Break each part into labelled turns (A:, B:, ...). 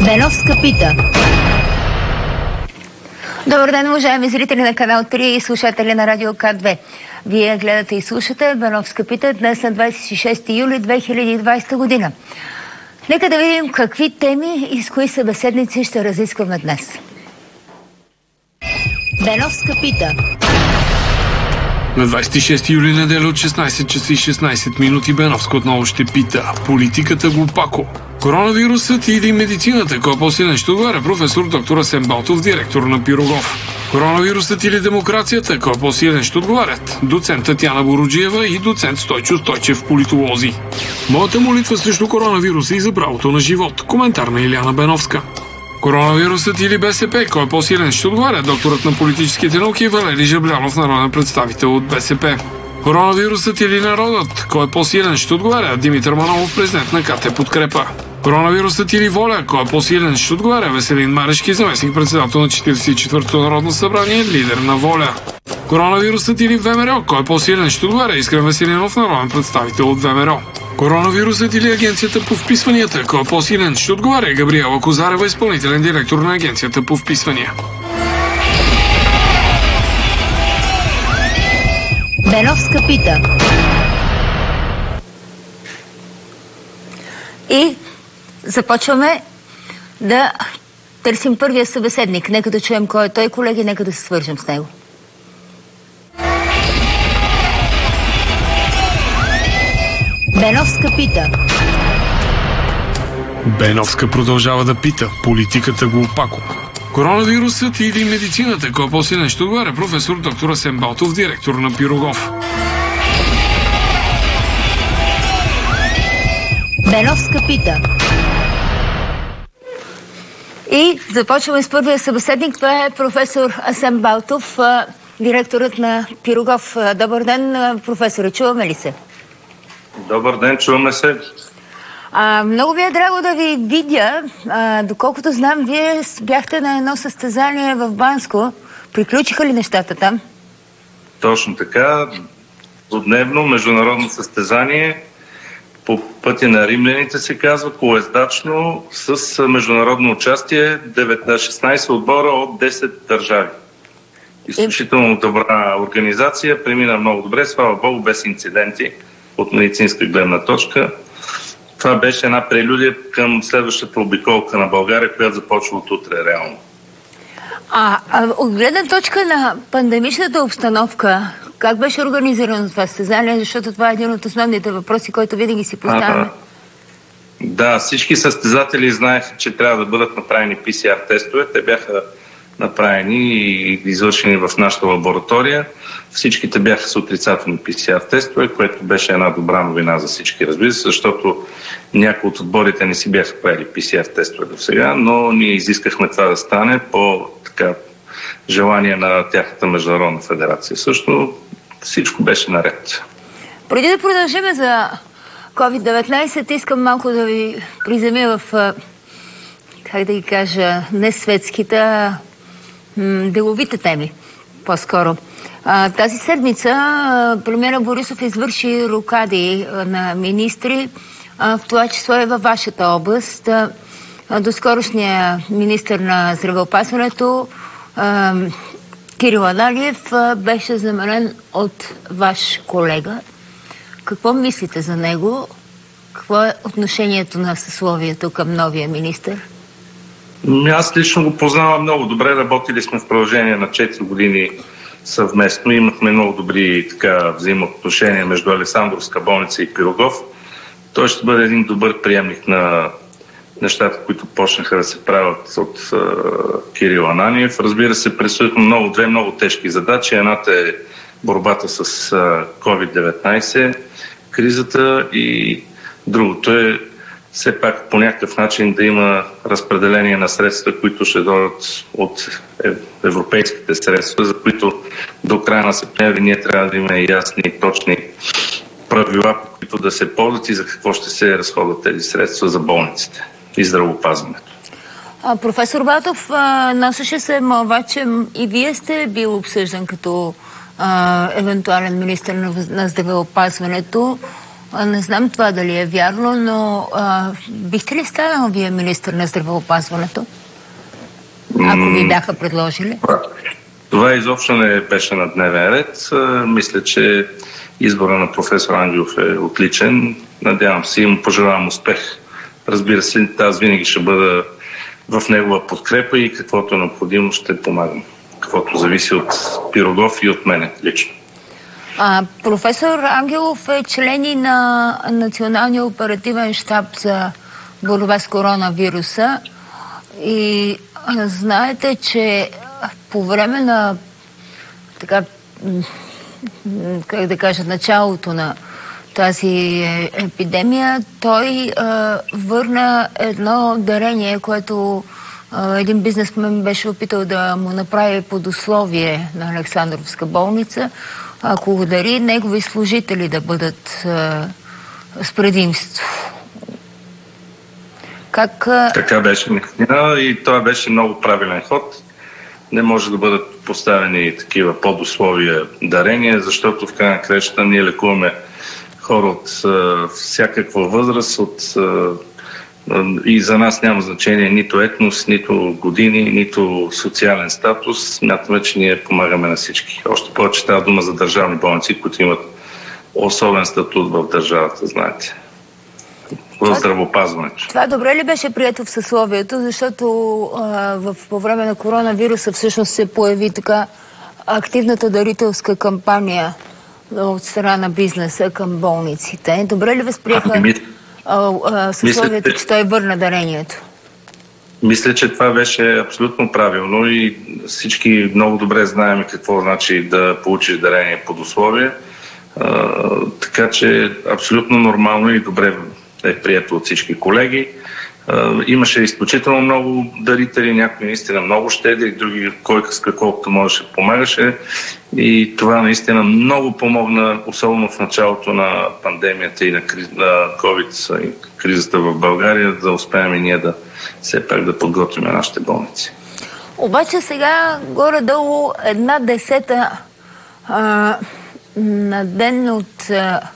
A: Беновска пита. Добър ден, уважаеми зрители на канал 3 и слушатели на Радио К2. Вие гледате и слушате Беновска пита днес на 26 юли 2020 година. Нека да видим какви теми и с кои събеседници ще разискваме днес. Беновска пита.
B: На 26 юли неделя от 16 часа и 16 минути Беновска отново ще пита. Политиката глупако. Коронавирусът или медицината, кой по-силен ще отговаря професор доктор Асен Балтов, директор на Пирогов. Коронавирусът или демокрацията, кой по-силен ще отговарят доцент Татяна Боруджиева и доцент Стойчо Стойчев, политолози. Моята молитва срещу коронавируса и за правото на живот. Коментар на Иляна Беновска. Коронавирусът или БСП, кой е по-силен ще отговаря докторът на политическите науки Валери Жаблянов, народен представител от БСП. Коронавирусът или народът, кой е по-силен ще отговаря Димитър Манолов, президент на КТ Подкрепа. Коронавирусът или воля, кой е по-силен ще отговаря Веселин Марешки, заместник председател на 44-то Народно събрание, лидер на воля. Коронавирусът или ВМРО, кой е по-силен ще отговаря Искрен Веселинов, народен представител от ВМРО. Коронавирусът или агенцията по вписванията, кой е по-силен ще отговаря Габриела Козарева, изпълнителен директор на агенцията по вписвания.
A: Беновска пита. И започваме да търсим първия събеседник. Нека да чуем кой е той, колеги, нека да се свържем с него. Беновска пита.
B: Беновска продължава да пита. Политиката глупако. Коронавирусът или медицината, кой по-силен ще отговаря професор доктор Асен Балтов, директор на Пирогов.
A: Беновска пита. И започваме с първия събеседник. Това е професор Асен Балтов, директорът на Пирогов. Добър ден, професоре, чуваме ли се?
C: Добър ден, чуваме се.
A: Много ми е драго да ви видя. Доколкото знам, вие бяхте на едно състезание в Банско. Приключиха ли нещата там?
C: Точно така. Двудневно международно състезание по пътя на римляните се казва, колездачно, с международно участие 16 отбора от 10 държави. Изключително добра организация, премина много добре, слава Богу, без инциденти от медицинска гледна точка. Това беше една прелюдия към следващата обиколка на България, която започва от утре реално.
A: От гледна точка на пандемичната обстановка, как беше организирано това състезание? Защото това е един от основните въпроси, който винаги си поставяме.
C: Да, всички състезатели знаеха, че трябва да бъдат направени PCR тестове. Те бяха направени и извършени в нашата лаборатория. Всичките бяха с отрицателни PCR тестове, което беше една добра новина за всички, разбира се, защото някои от отборите не си бяха правили PCR тестове до сега, но ние изискахме това да стане по желание на тяхната международна федерация. Също всичко беше наред.
A: Преди да продължим за COVID-19, искам малко да ви приземя в, как да ги кажа, не светските, деловите теми, по-скоро. Тази седмица премиера Борисов извърши рокади на министри, в това число и във вашата област. Доскорошният министър на здравеопазването Кирил Ананиев беше заменен от ваш колега. Какво мислите за него? Какво е отношението на съсловието към новия министър?
C: Аз лично го познавам много добре. Работили сме в продължение на 4 години съвместно. Имахме много добри взаимоотношения между Александровска болница и Пирогов. Той ще бъде един добър приемник на нещата, които почнаха да се правят от Кирил Ананиев. Разбира се, предстоят две много тежки задачи. Едната е борбата с COVID-19, кризата, и другото е все пак по някакъв начин да има разпределение на средства, които ще дойдат от европейските средства, за които до края на септември ние трябва да имаме ясни и точни правила, по които да се ползват и за какво ще се разходват тези средства за болниците и здравеопазването.
A: Професор Балтов, носеше се мълва, че и вие сте бил обсъждан като евентуален министър на здравеопазването. Не знам това дали е вярно, но бихте ли станал вие министър на здравеопазването? Ако ви бяха предложили?
C: Това изобщо не беше на дневен ред. Мисля, че избора на професор Ангелов е отличен. Надявам се и му пожелавам успех. Разбира се, аз винаги ще бъда в негова подкрепа и каквото е необходимо ще помагам. Каквото зависи от Пирогов и от мене лично.
A: Професор Ангелов е член и на Националния оперативен щаб за борба с коронавируса и знаете, че по време на как да кажа, началото на тази епидемия, той върна едно дарение, което един бизнесмен беше опитал да му направи под условие на Александровска болница, ако го дари негови служители да бъдат с предимство.
C: Така беше наистина и това беше много правилен ход. Не може да бъдат поставени такива подусловия дарения, защото в крайна краща ние лекуваме хора от всякаква възраст, и за нас няма значение нито етнос, нито години, нито социален статус. Смятаме, че ние помагаме на всички. Още повече става дума за държавни болници, които имат особен статут в държавата, знаете. В здравеопазването.
A: Това добре ли беше прието в съсловието, защото по време на коронавируса всъщност се появи така активната дарителска кампания от страна на бизнеса към болниците. Добре ли възприеха съсловието, че той върна дарението?
C: Мисля, че това беше абсолютно правилно и всички много добре знаем какво значи да получиш дарение под условие. Така че абсолютно нормално и добре е прието от всички колеги. Имаше изключително много дарители, някои наистина много щедри, други кой с каквото можеше помагаше. И това наистина много помогна, особено в началото на пандемията и на COVID и кризата в България, да успеем и ние да все пак да подготвим нашите болници.
A: Обаче сега горе-долу 1/10 на ден от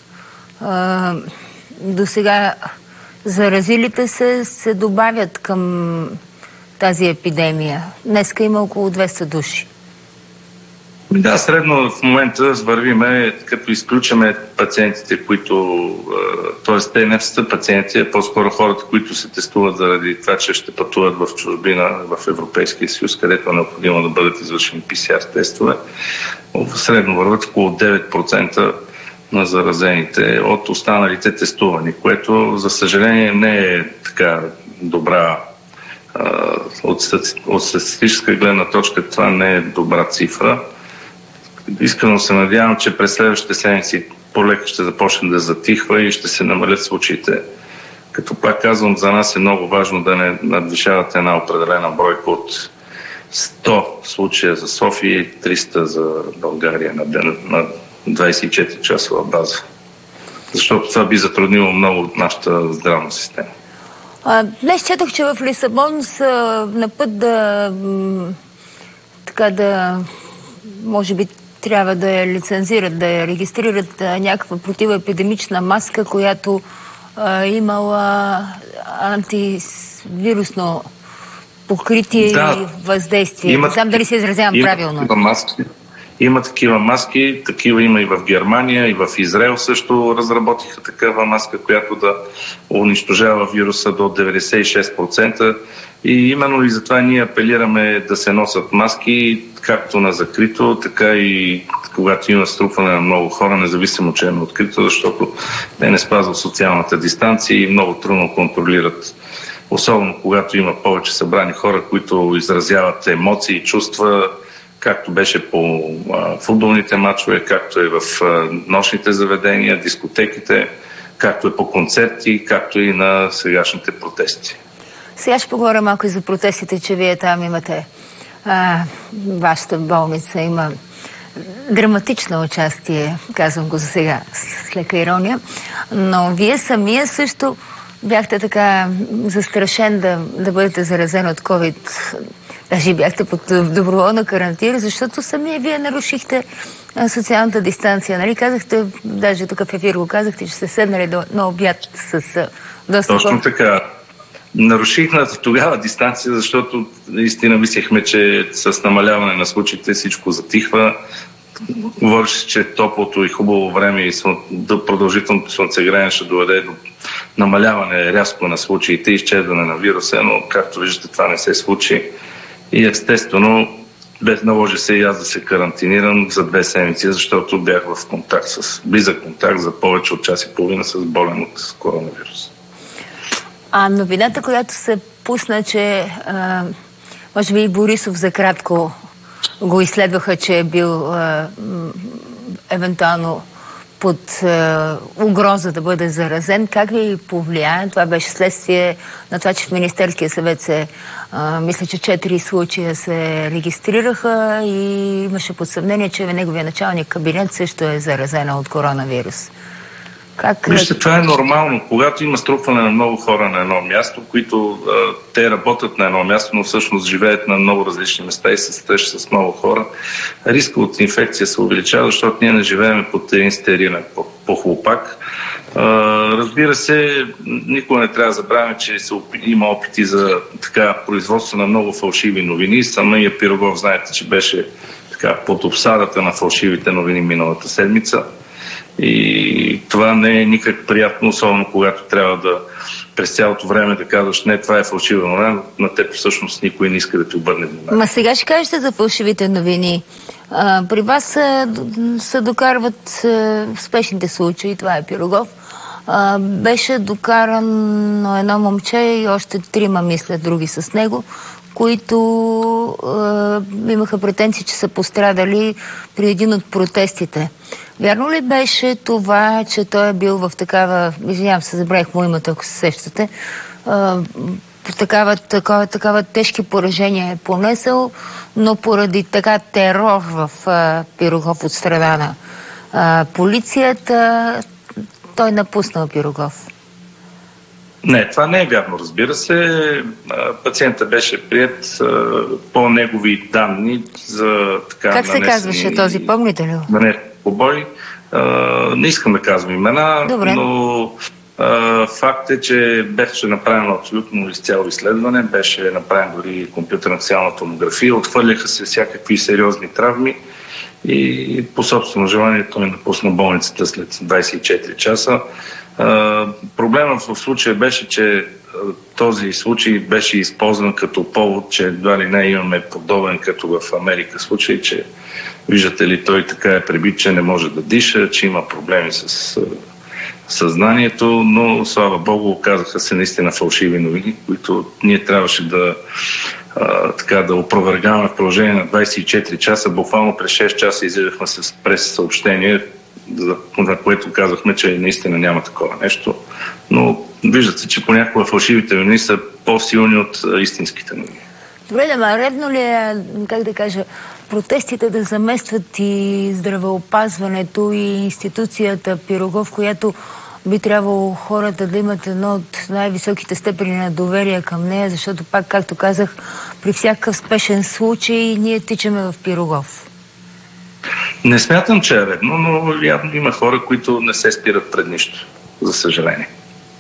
A: до сега заразилите се добавят към тази епидемия. Днеска има около 200 души.
C: Да, средно в момента вървиме, като изключаме пациентите, които, т.е. те не са пациенти, а по-скоро хората, които се тестуват заради това, че ще пътуват в чужбина, в Европейския съюз, където е необходимо да бъдат извършени PCR тестове. Средно върват около 9% на заразените от останалите тестувани, което за съжаление не е така добра от статистическа гледна точка, това не е добра цифра. Искрено се надявам, че през следващите седмици по-леко ще започне да затихва и ще се намалят случаите. Като пак казвам, за нас е много важно да не надвишават една определена бройка от 100 случая за София и 300 за България на ден, на 24-часова база. Защото това би затруднило много от нашата здравна система.
A: Днес четох, че в Лисабон са на път може би трябва да я лицензират, да я регистрират някаква противоепидемична маска, която имала антивирусно покритие и въздействие. Не знам дали се изразявам правилно.
C: Има такива маски, такива има и в Германия, и в Израел също разработиха такава маска, която да унищожава вируса до 96%. И именно и затова ние апелираме да се носят маски както на закрито, така и когато има струпване на много хора, независимо, че е на открито, защото те не спазват социалната дистанция и много трудно контролират. Особено когато има повече събрани хора, които изразяват емоции и чувства, както беше по футболните матчове, както е в нощните заведения, дискотеките, както е по концерти, както и на сегашните протести.
A: Сега ще поговоря малко и за протестите, че вие там имате вашата болница има драматично участие, казвам го за сега с лека ирония, но вие самия също бяхте така застрашен да бъдете заразен от COVID. Даже бяхте под доброволна карантина, защото самия вие нарушихте социалната дистанция. Нали казахте, даже тук в ефир го казахте, че сте седнали на обяд с доста хора.
C: Точно така. Нарушихме тогава дистанция, защото наистина мислехме, че с намаляване на случаите всичко затихва. Говореше, че топлото и хубаво време и продължителното слънцегреене ще доведе до намаляване рязко на случаите и изчезване на вируса, но както виждате това не се случи. И естествено наложи се и аз да се карантинирам за 2 седмици, защото бях в близък контакт за повече от час и половина с болен от коронавирус.
A: А новината, която се пусна, че може би и Борисов за кратко го изследваха, че е бил евентуално под угроза да бъде заразен. Как ви повлияе? Това беше следствие на това, че в Министерския съвет мисля, че 4 случая се регистрираха и имаше под съмнение, че неговия началник кабинет също е заразена от коронавирус.
C: Вижте, това е нормално. Когато има струпване на много хора на едно място, които те работят на едно място, но всъщност живеят на много различни места и се срещат с много хора, риска от инфекция се увеличава, защото ние не живеем под един стерилен похлупак. Разбира се, никога не трябва да забравяме, че има опити за производство на много фалшиви новини. Самия Пирогов, знаете, че беше под обсадата на фалшивите новини миналата седмица. И това не е никак приятно, особено когато трябва да през цялото време да казваш, не, това е фалшива новина, на теб всъщност никой не иска да ти обърне внимание.
A: Ма сега ще кажете за фалшивите новини. При вас се докарват спешните случаи, това е Пирогов. Беше докарано едно момче и още 3, мисля, други с него, които имаха претенции, че са пострадали при един от протестите. Вярно ли беше това, че той е бил в такава, извинявам се, забравих му името, ако се сещате, такава тежки поражения е понесъл, но поради така терор в Пирогов от страна на полицията, той напуснал Пирогов?
C: Не, това не е вярно, разбира се. Пациентът беше приет по негови данни за така
A: как се казваше този, помните ли?
C: Побой. Не искам да казвам имена,
A: добре,
C: но факт е, че беше направено абсолютно изцяло изследване, беше направен дори компютърна социална томография, отхвърляха се всякакви сериозни травми и по собствено желание той напусна болницата след 24 часа. Проблемът в случая беше, че този случай беше използван като повод, че едва ли не имаме подобен като в Америка случай, че виждате ли, той така е пребит, че не може да диша, че има проблеми с съзнанието, но слава Богу, оказаха се наистина фалшиви новини, които ние трябваше да опровергаваме в продължение на 24 часа. Буквално през 6 часа излизахме с прес-съобщение, на което казахме, че наистина няма такова нещо. Но виждате, че понякога фалшивите новини са по-силни от истинските новини.
A: Добре, ама редно ли е, как да кажа, протестите да заместват и здравеопазването и институцията Пирогов, която би трябвало хората да имат едно от най-високите степени на доверие към нея, защото пак, както казах, при всякакъв спешен случай ние тичаме в Пирогов?
C: Не смятам, че е редно, но явно има хора, които не се спират пред нищо, за съжаление.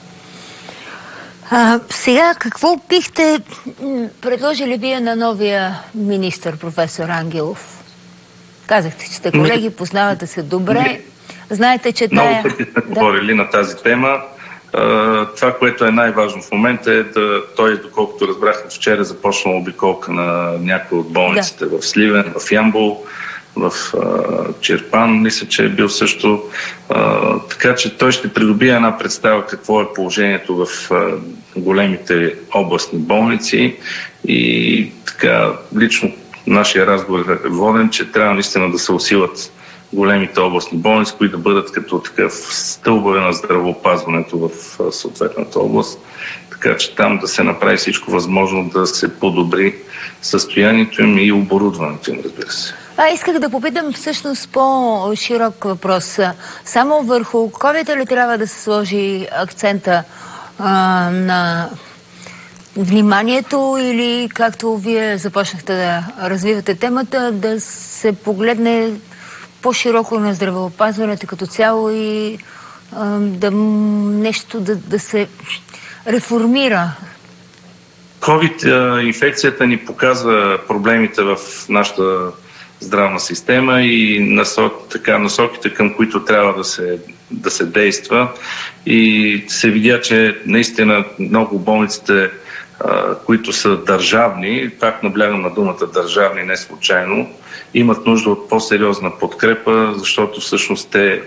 A: Сега, какво бихте предложили вие на новия министър, професор Ангелов? Казахте, че сте колеги, познавате се добре. Знаете, че
C: много пъти сме говорили на тази тема. Това, което е най-важно в момента е той, доколкото разбрахме вчера, започнал обиколка на някои от болниците в Сливен, в Ямбол, в Чирпан, мисля, че е бил също. Така че той ще придобие една представа какво е положението в големите областни болници и така лично нашия разговор е воден, че трябва наистина да се усилят големите областни болници, които да бъдат като такъв стълбове на здравеопазването в съответната област. Така че там да се направи всичко възможно да се подобри състоянието им и оборудването им, разбира се.
A: Исках да попитам всъщност по-широк въпрос. Само върху COVID ли трябва да се сложи акцента на вниманието или, както вие започнахте да развивате темата, да се погледне по-широко на здравеопазването като цяло и нещо да се реформира?
C: COVID-инфекцията ни показа проблемите в нашата здравна система и насоките, към които трябва да се действа. И се видя, че наистина много болниците, които са държавни, пак наблягам на думата държавни, не случайно, имат нужда от по-сериозна подкрепа, защото всъщност те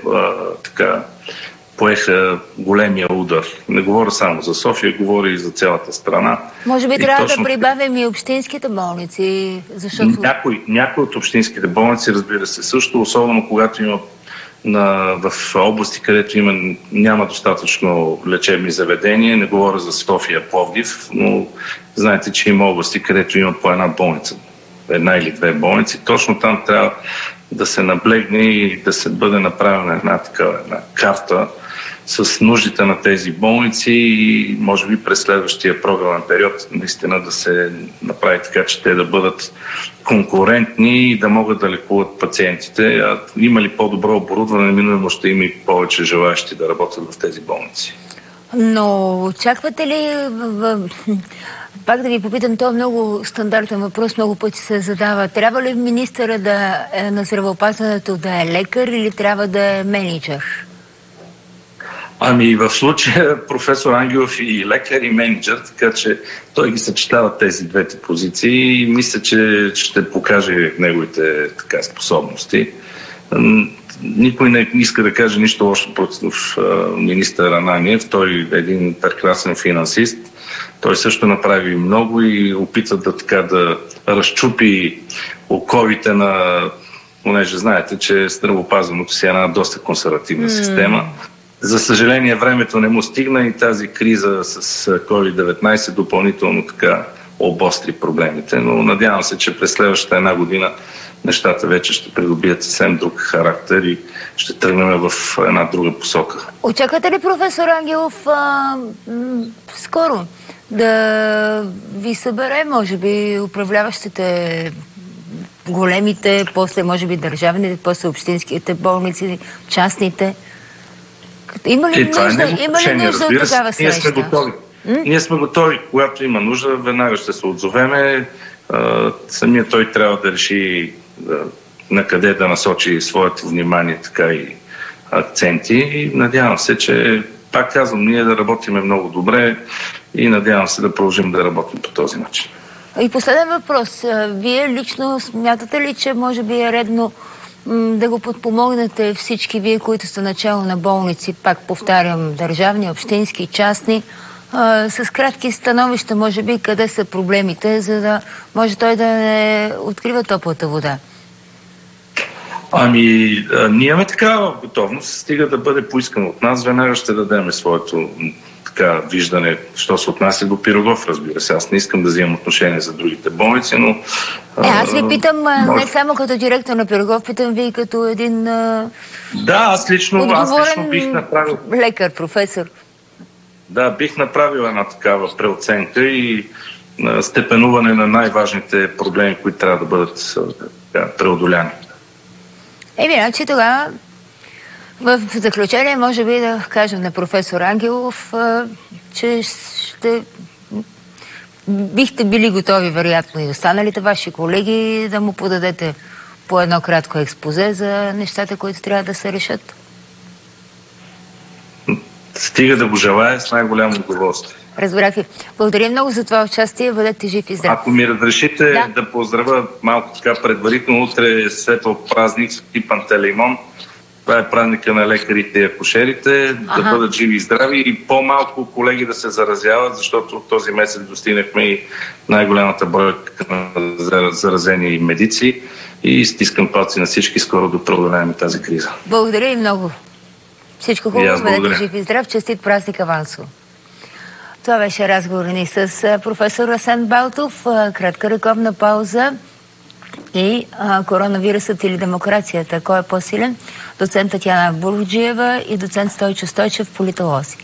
C: поеха големия удар. Не говоря само за София, говоря и за цялата страна.
A: Може би трябва да прибавим и общинските болници, защото...
C: Някои от общинските болници, разбира се, също, особено когато има в области, където няма достатъчно лечебни заведения. Не говоря за София, Пловдив, но знаете, че има области, където има по една болница. Една или две болници. Точно там трябва да се наблегне и да се бъде направена една карта с нуждите на тези болници и може би през следващия програмен период наистина да се направи така, че те да бъдат конкурентни и да могат да лекуват пациентите. Има ли по-добро оборудване, неминуемо ще има и повече желаящи да работят в тези болници.
A: Но очаквате ли, пак да ви попитам, това е много стандартен въпрос, много пъти се задава. Трябва ли министъра на здравеопазването да е лекар или трябва да е мениджър?
C: В случая професор Ангелов и лекар и менеджер, така че той ги съчетава тези двете позиции и мисля, че ще покаже неговите способности. Никой не иска да каже нищо лошо против министър Ананиев. Той е един прекрасен финансист. Той също направи много и опита да разчупи оковите на... Понеже знаете, че здравеопазването си е една доста консервативна система. За съжаление, времето не му стигна и тази криза с COVID-19 допълнително обостри проблемите. Но надявам се, че през следващата една година нещата вече ще придобият съвсем друг характер и ще тръгнем в една друга посока.
A: Очаквате ли, професор Ангелов, скоро да ви събере, може би, управляващите големите, после може би държавните, после общинските болници, частните? Има ли нужда от такава среща?
C: Ние сме готови. Когато има нужда, веднага ще се отзовеме. Самия той трябва да реши на къде да насочи своето внимание, така и акценти. И надявам се, че, пак казвам, ние да работиме много добре и надявам се да продължим да работим по този начин.
A: И последен въпрос. Вие лично смятате ли, че може би е редно да го подпомогнете всички вие, които сте начало на болници, пак повтарям, държавни, общински, частни, с кратки становища, може би, къде са проблемите, за да може той да не открива топлата вода?
C: Ние имаме такава готовност, стига да бъде поискано от нас, веднага ще дадем своето виждане, що се отнася до Пирогов, разбира се. Аз не искам да вземам отношение за другите болници, но...
A: Аз ви питам не само като директор на Пирогов, питам ви като един
C: аз лично бих направил...
A: лекар, професор.
C: Да, бих направил една такава преоценка и степенуване на най-важните проблеми, които трябва да бъдат преодоляни.
A: Значи тогава в заключение може би да кажем на професор Ангелов, че бихте били готови, вероятно, и останалите ваши колеги да му подадете по едно кратко експозе за нещата, които трябва да се решат.
C: Стига да го желая с най-голямо удоволствие.
A: Разбрах ви. Благодаря много за това участие. Бъдете жив и здрав.
C: Ако ми разрешите да поздравя малко предварително, утре е светъл празник Свети Пантелеймон. Това е празника на лекарите и акушерите. Да бъдат живи и здрави и по-малко колеги да се заразяват, защото този месец достигнахме и най-голямата бройка на заразени медици и стискам палци на всички скоро да преодолеем тази криза.
A: Благодаря и много. Всичко хубаво, бъдете жив и здрав. Честит празник авансово. Това беше разговор ни с професор Асен Балтов. Кратка рекламна пауза и коронавирусът или демокрацията. Кой е по-силен? Доцент Татяна Буруджиева и доцент Стойчо Стойчев, политолози.